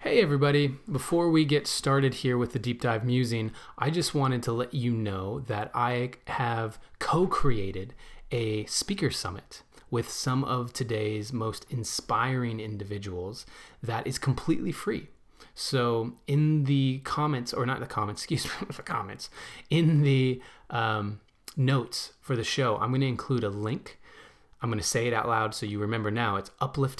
Hey everybody, before we get started here with the deep dive musing, I just wanted to let you know that I have co-created a speaker summit with some of today's most inspiring individuals that is completely free. So in the comments, or not the comments, excuse me, the comments, in the notes for the show, I'm going to include a link. I'm going to say it out loud so you remember now. It's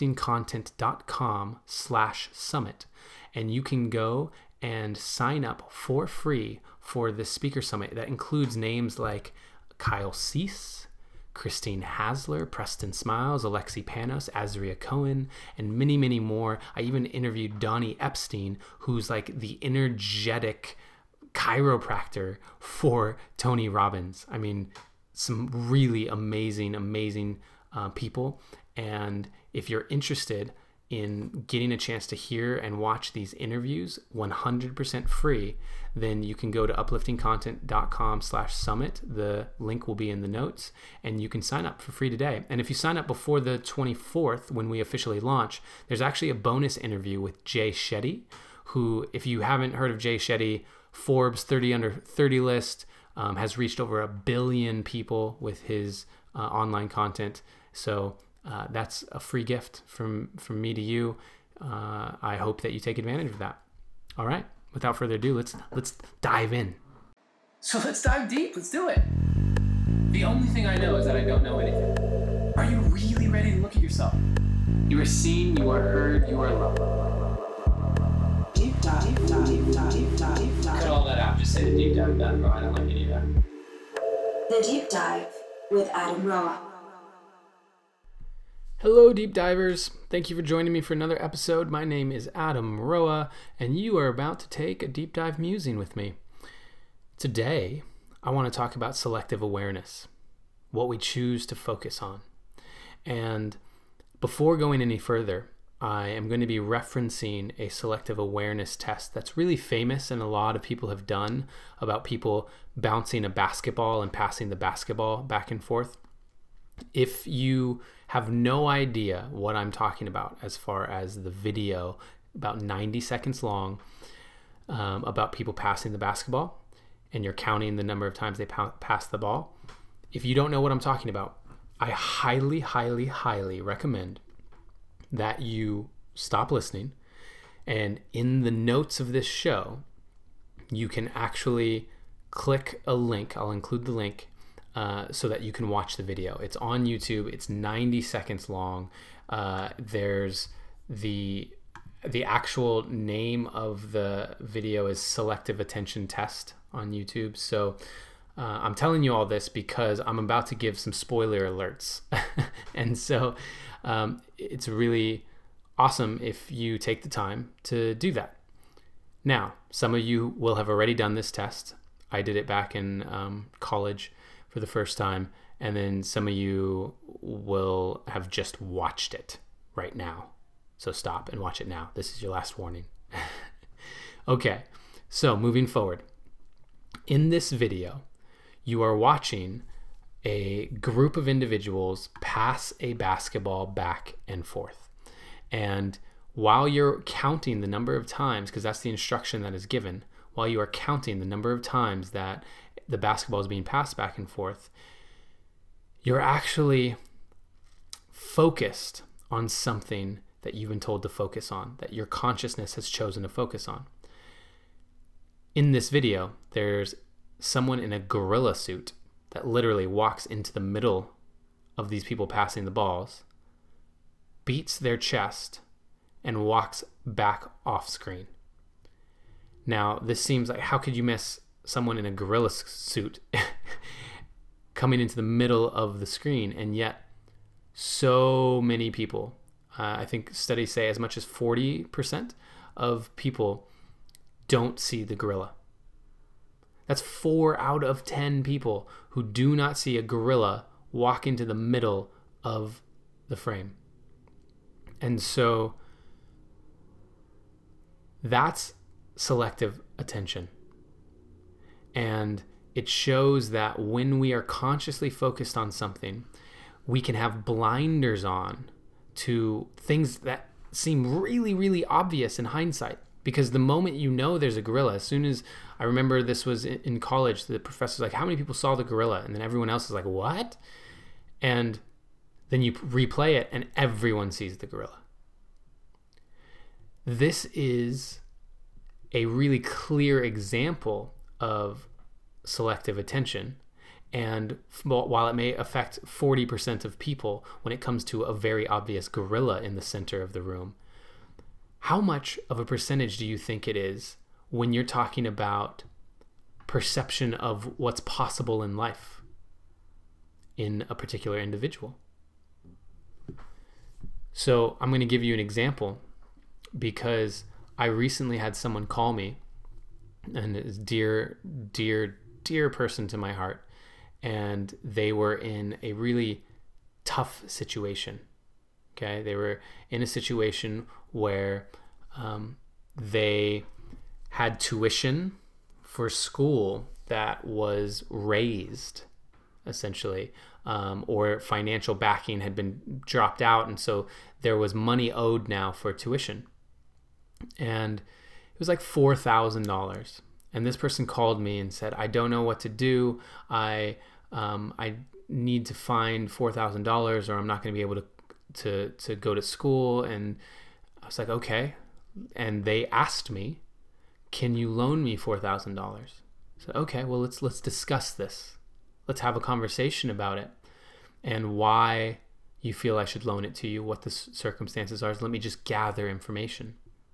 upliftingcontent.com/summit. And you can go and sign up for free for this speaker summit that includes names like Kyle Cease, Christine Hasler, Preston Smiles, Alexi Panos, Azria Cohen, and many, many more. I even interviewed Donnie Epstein, who's like the energetic chiropractor for Tony Robbins. I mean, some really amazing people. And if you're interested in getting a chance to hear and watch these interviews 100% free, then you can go to upliftingcontent.com/summit. The link will be in the notes, and you can sign up for free today. And if you sign up before the 24th, when we officially launch, there's actually a bonus interview with Jay Shetty, who, if you haven't heard of Jay Shetty, Forbes 30 under 30 list, has reached over 1 billion people with his online content. So that's a free gift from me to you. I hope that you take advantage of that. All right, without further ado, let's dive in. So let's dive deep. Let's do it. The only thing I know is that I don't know anything. Are you really ready to look at yourself? You are seen, you are heard, you are loved. Deep dive, deep dive, deep dive, deep dive, deep dive. Cut all that out. Just say the deep dive, Adam Roa. I don't like any of that. The Deep Dive with Adam Roa. Hello, deep divers. Thank you for joining me for another episode. My name is Adam Roa, and you are about to take a deep dive musing with me. Today, I want to talk about selective awareness, what we choose to focus on. And before going any further, I am going to be referencing a selective awareness test that's really famous and a lot of people have done about people bouncing a basketball and passing the basketball back and forth. If you have no idea what I'm talking about as far as the video, about 90 seconds long, about people passing the basketball, and you're counting the number of times they pass the ball, if you don't know what I'm talking about, I highly recommend that you stop listening, and in the notes of this show, you can actually click a link. I'll include the link so that you can watch the video. It's on YouTube. It's 90 seconds long. There's the actual name of the video is Selective Attention Test on YouTube. So I'm telling you all this because I'm about to give some spoiler alerts. And so it's really awesome if you take the time to do that. Now, some of you will have already done this test. I did it back in college for the first time, and then some of you will have just watched it right now. So stop and watch it now. This is your last warning. Okay, so moving forward. In this video, you are watching a group of individuals pass a basketball back and forth. And while you're counting the number of times, because that's the instruction that is given, while you are counting the number of times that the basketball is being passed back and forth, you're actually focused on something that you've been told to focus on, that your consciousness has chosen to focus on. In this video, there's someone in a gorilla suit that literally walks into the middle of these people passing the balls, beats their chest, and walks back off screen. Now, this seems like, how could you miss someone in a gorilla suit coming into the middle of the screen? And yet, so many people, I think studies say as much as 40% of people don't see the gorilla. That's 4 out of 10 people who do not see a gorilla walk into the middle of the frame. And so that's selective attention. And it shows that when we are consciously focused on something, we can have blinders on to things that seem really, really obvious in hindsight. Because the moment you know there's a gorilla, as soon as, I remember this was in college, the professor's like, how many people saw the gorilla? And then everyone else is like, what? And then you replay it and everyone sees the gorilla. This is a really clear example of selective attention. And while it may affect 40% of people when it comes to a very obvious gorilla in the center of the room, how much of a percentage do you think it is when you're talking about perception of what's possible in life in a particular individual? So I'm going to give you an example because I recently had someone call me, and it's dear, dear, dear person to my heart, and they were in a really tough situation. Okay, they were in a situation where they had tuition for school that was raised, essentially, or financial backing had been dropped out, and so there was money owed now for tuition. And it was like $4,000. And this person called me and said, I don't know what to do. I need to find $4,000 or I'm not going to be able to go to school. And I was like, okay. And they asked me, can you loan me $4,000? I said, okay, well, let's discuss this. Let's have a conversation about it and why you feel I should loan it to you, what the circumstances are. So let me just gather information.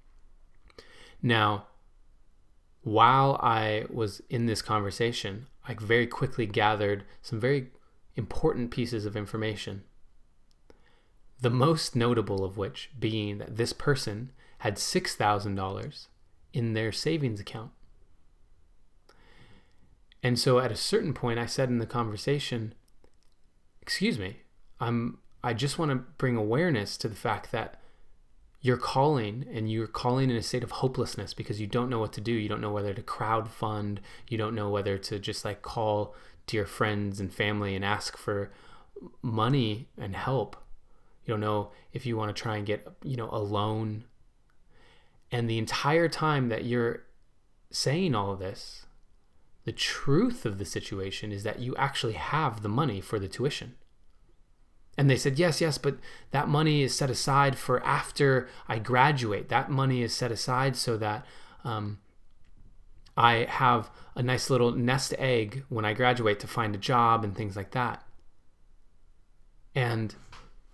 Now, while I was in this conversation, I very quickly gathered some very important pieces of information. The most notable of which being that this person had $6,000 in their savings account. And so at a certain point, I said in the conversation, excuse me, I just want to bring awareness to the fact that you're calling in a state of hopelessness because you don't know what to do. You don't know whether to crowdfund. You don't know whether to just like call dear friends and family and ask for money and help. You don't know if you want to try and get, a loan. And the entire time that you're saying all of this, the truth of the situation is that you actually have the money for the tuition. And they said, yes, but that money is set aside for after I graduate. That money is set aside so that I have a nice little nest egg when I graduate to find a job and things like that. And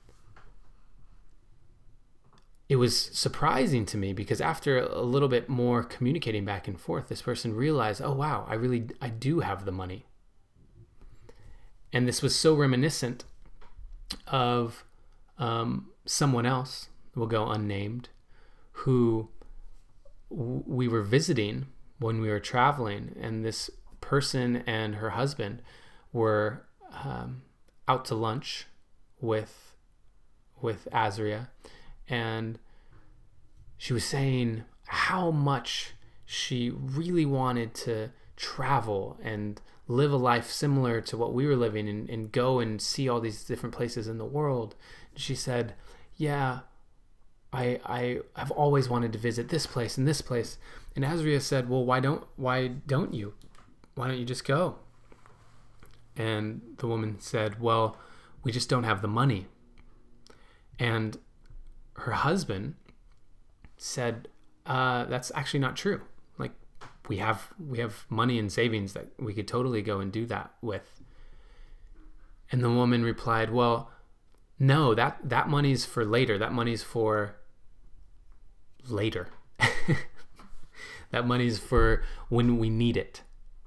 it was surprising to me because after a little bit more communicating back and forth, this person realized, oh, wow, I do have the money. And this was so reminiscent of someone else, will go unnamed, who we were visiting when we were traveling, and this person and her husband were out to lunch with Azria, and she was saying how much she really wanted to travel and live a life similar to what we were living and go and see all these different places in the world. She said, yeah, I have always wanted to visit this place and this place. And Azria said, well, why don't you? Why don't you just go? And the woman said, well, we just don't have the money. And her husband said, that's actually not true. Like, we have money in savings that we could totally go and do that with. And the woman replied, well, no, that money's for later. That money's for later. That money's for when we need it.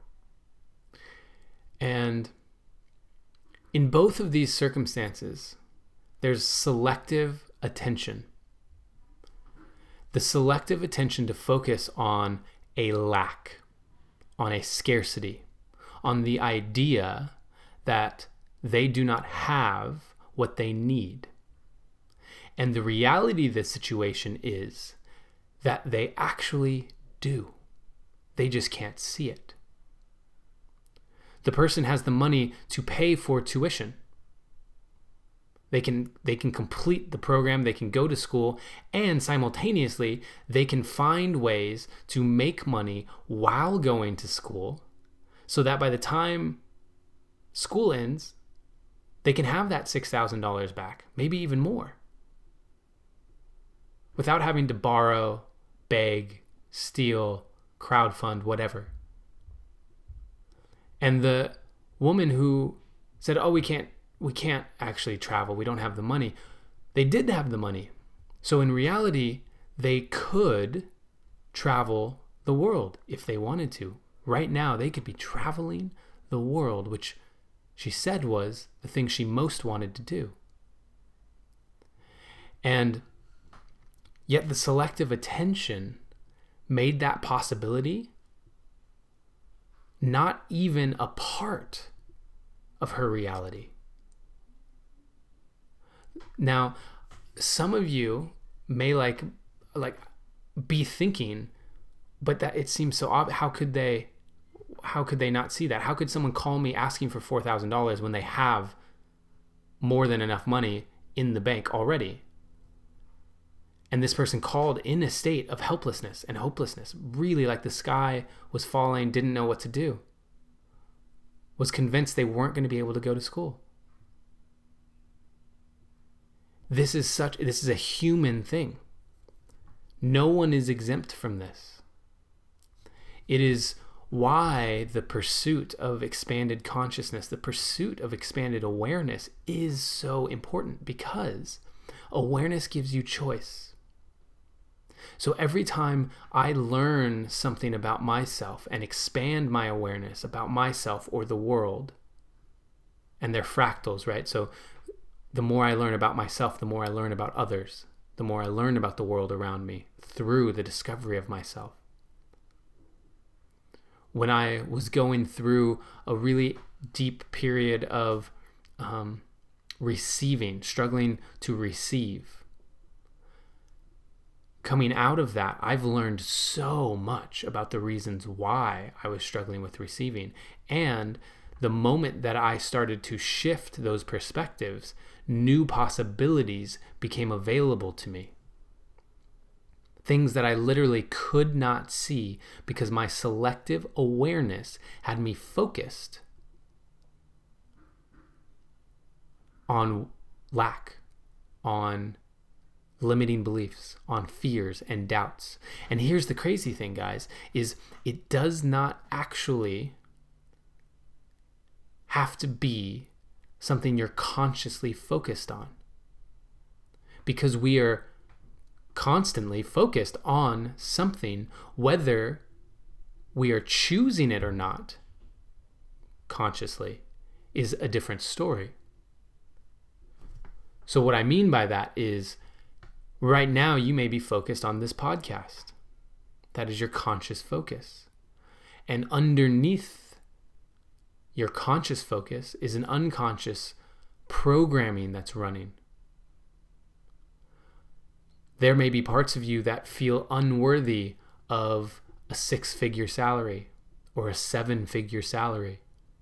And in both of these circumstances, there's selective attention. The selective attention to focus on a lack, on a scarcity, on the idea that they do not have what they need. And the reality of the situation is that they actually do. They just can't see it. The person has the money to pay for tuition. They can complete the program, they can go to school, and simultaneously they can find ways to make money while going to school so that by the time school ends, they can have that $6,000 back, maybe even more, without having to borrow, beg, steal, crowdfund, whatever. And the woman who said, oh, we can't actually travel, we don't have the money. They did have the money. So in reality, they could travel the world if they wanted to. Right now, they could be traveling the world, which she said was the thing she most wanted to do. And yet the selective attention made that possibility not even a part of her reality. Now, some of you may like be thinking, but that it seems so obvious. How could they not see that? How could someone call me asking for $4,000 when they have more than enough money in the bank already? And this person called in a state of helplessness and hopelessness, really like the sky was falling, didn't know what to do, was convinced they weren't going to be able to go to school. This is a human thing. No one is exempt from this. It is why the pursuit of expanded consciousness, the pursuit of expanded awareness is so important, because awareness gives you choice. So every time I learn something about myself and expand my awareness about myself or the world, and they're fractals, right? So the more I learn about myself, the more I learn about others, the more I learn about the world around me through the discovery of myself. When I was going through a really deep period of receiving, struggling to receive, coming out of that, I've learned so much about the reasons why I was struggling with receiving. And the moment that I started to shift those perspectives, new possibilities became available to me. Things that I literally could not see because my selective awareness had me focused on lack, on limiting beliefs, on fears and doubts. And here's the crazy thing, guys, is it does not actually have to be something you're consciously focused on, because we are constantly focused on something, whether we are choosing it or not consciously is a different story. So what I mean by that is, right now you may be focused on this podcast. That is your conscious focus. And underneath your conscious focus is an unconscious programming that's running. There may be parts of you that feel unworthy of a 6-figure salary or a 7-figure salary.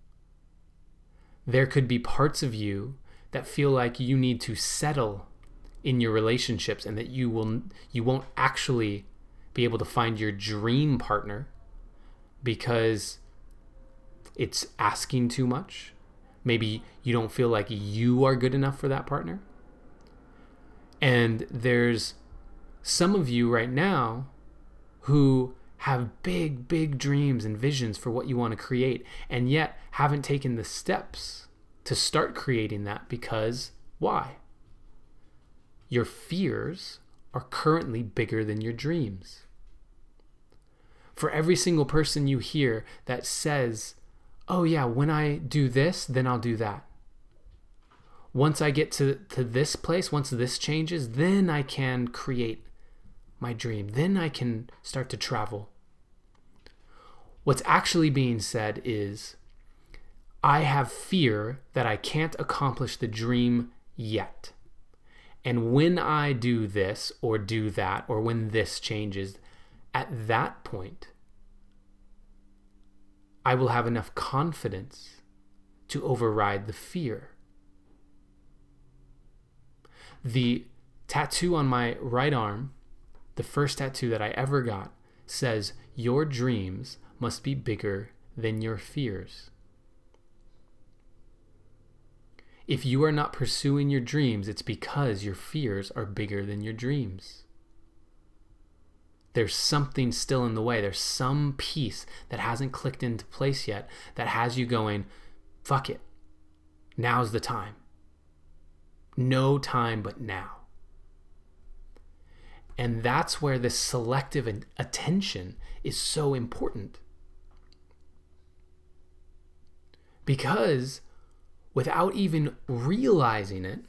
There could be parts of you that feel like you need to settle in your relationships and that you won't actually be able to find your dream partner because it's asking too much. Maybe you don't feel like you are good enough for that partner. And there's some of you right now who have big, big dreams and visions for what you want to create, and yet haven't taken the steps to start creating that because why? Your fears are currently bigger than your dreams. For every single person you hear that says, oh yeah, when I do this, then I'll do that. Once I get to this place, once this changes, then I can create my dream. Then I can start to travel. What's actually being said is, I have fear that I can't accomplish the dream yet. And when I do this or do that, or when this changes, at that point, I will have enough confidence to override the fear. The tattoo on my right arm, the first tattoo that I ever got, says, "Your dreams must be bigger than your fears." If you are not pursuing your dreams, it's because your fears are bigger than your dreams. There's something still in the way. There's some piece that hasn't clicked into place yet that has you going, fuck it. Now's the time. No time but now. And that's where this selective attention is so important. Because without even realizing it,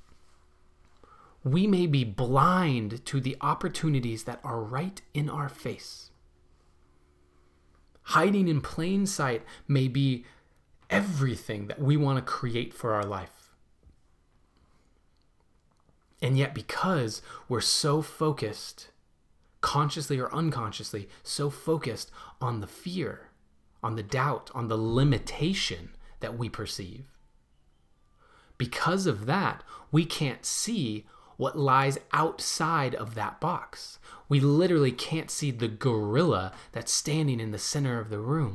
we may be blind to the opportunities that are right in our face. Hiding in plain sight may be everything that we want to create for our life. And yet, because we're so focused, consciously or unconsciously, so focused on the fear, on the doubt, on the limitation that we perceive, because of that, we can't see what lies outside of that box. We literally can't see the gorilla that's standing in the center of the room.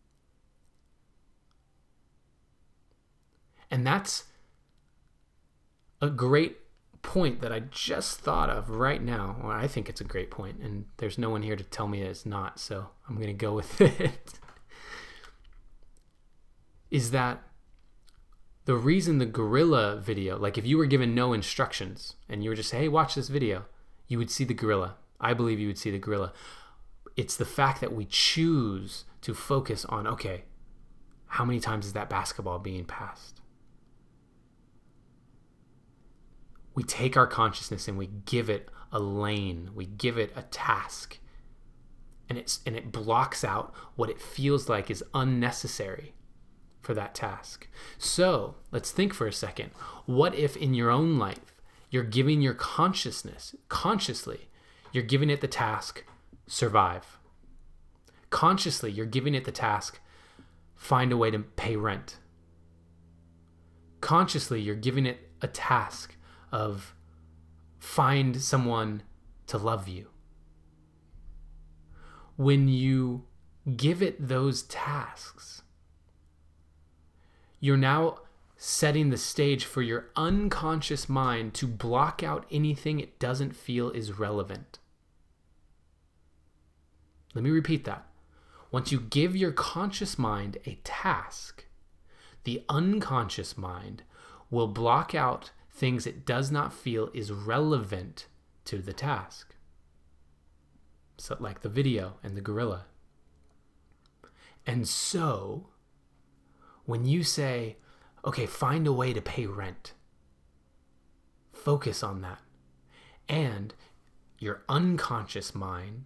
And that's a great point that I just thought of right now. Well, I think it's a great point, and there's no one here to tell me it's not, so I'm going to go with it. Is that the reason the gorilla video, like if you were given no instructions and you were just say, hey, watch this video, you would see the gorilla. I believe you would see the gorilla. It's the fact that we choose to focus on, okay, how many times is that basketball being passed? We take our consciousness and we give it a lane, we give it a task, and it blocks out what it feels like is unnecessary for that task. So let's think for a second. What if in your own life, you're giving your consciousness, consciously, you're giving it the task, survive. Consciously, you're giving it the task, find a way to pay rent. Consciously, you're giving it a task of find someone to love you. When you give it those tasks, you're now setting the stage for your unconscious mind to block out anything it doesn't feel is relevant. Let me repeat that. Once you give your conscious mind a task, the unconscious mind will block out things it does not feel is relevant to the task. So, like the video and the gorilla. And so, when you say, okay, find a way to pay rent, focus on that. And your unconscious mind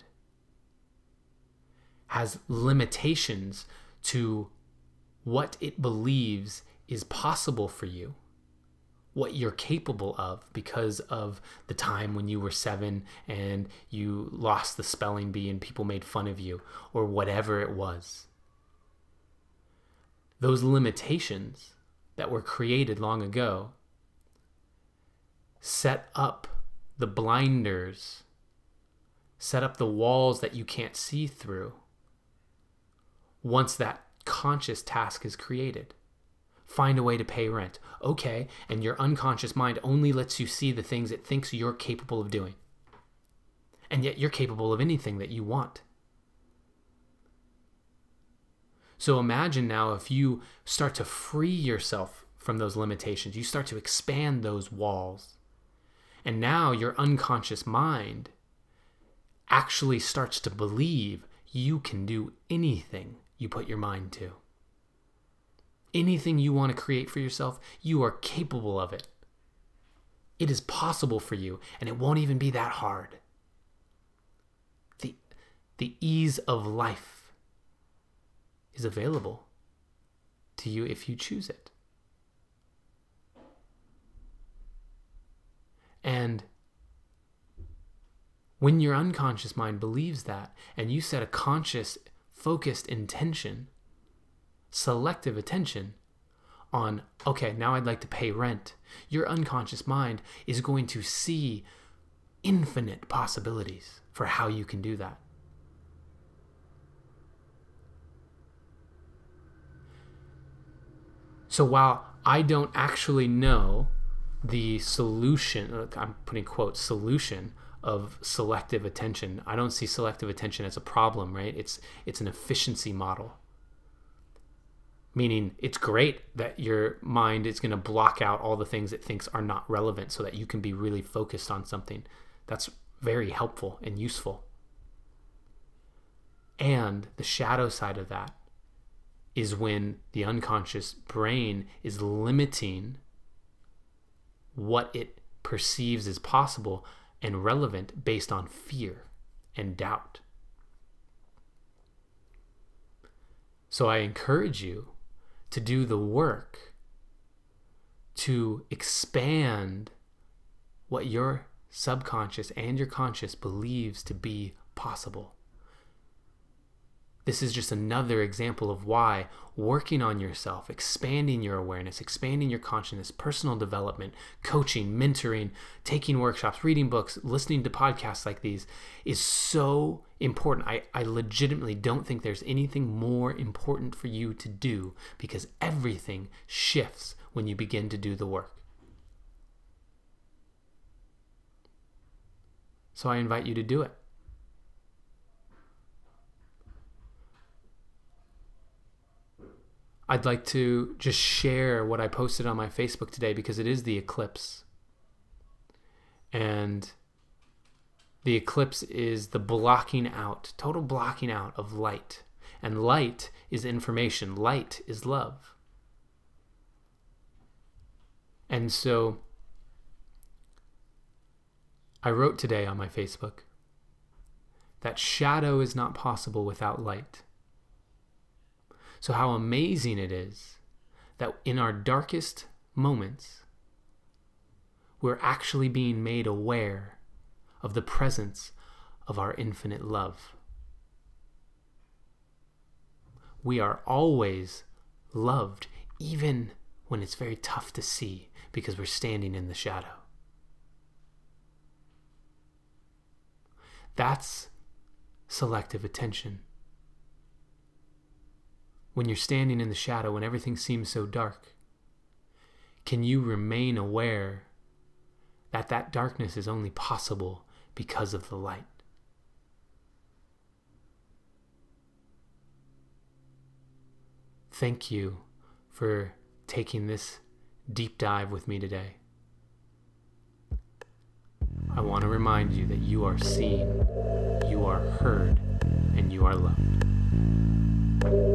has limitations to what it believes is possible for you, what you're capable of because of the time when you were 7 and you lost the spelling bee and people made fun of you, or whatever it was. Those limitations that were created long ago set up the blinders, set up the walls that you can't see through once that conscious task is created. Find a way to pay rent. Okay, and your unconscious mind only lets you see the things it thinks you're capable of doing. And yet you're capable of anything that you want. So imagine now if you start to free yourself from those limitations, you start to expand those walls. And now your unconscious mind actually starts to believe you can do anything you put your mind to. Anything you want to create for yourself, you are capable of it. It is possible for you, and it won't even be that hard. The ease of life is available to you if you choose it. And when your unconscious mind believes that, and you set a conscious, focused intention, selective attention on, okay, now I'd like to pay rent, your unconscious mind is going to see infinite possibilities for how you can do that. So while I don't actually know the solution, I'm putting quotes, solution of selective attention, I don't see selective attention as a problem, right? It's an efficiency model. Meaning it's great that your mind is going to block out all the things it thinks are not relevant so that you can be really focused on something. That's very helpful and useful. And the shadow side of that is when the unconscious brain is limiting what it perceives as possible and relevant based on fear and doubt. So I encourage you to do the work to expand what your subconscious and your conscious believes to be possible. This is just another example of why working on yourself, expanding your awareness, expanding your consciousness, personal development, coaching, mentoring, taking workshops, reading books, listening to podcasts like these is so important. I legitimately don't think there's anything more important for you to do, because everything shifts when you begin to do the work. So I invite you to do it. I'd like to just share what I posted on my Facebook today, because it is the eclipse. And the eclipse is the blocking out, total blocking out of light. And light is information. Light is love. And so I wrote today on my Facebook that shadow is not possible without light. So how amazing it is that in our darkest moments, we're actually being made aware of the presence of our infinite love. We are always loved, even when it's very tough to see, because we're standing in the shadow. That's selective attention. When you're standing in the shadow, when everything seems so dark, can you remain aware that that darkness is only possible because of the light? Thank you for taking this deep dive with me today. I want to remind you that you are seen, you are heard, and you are loved.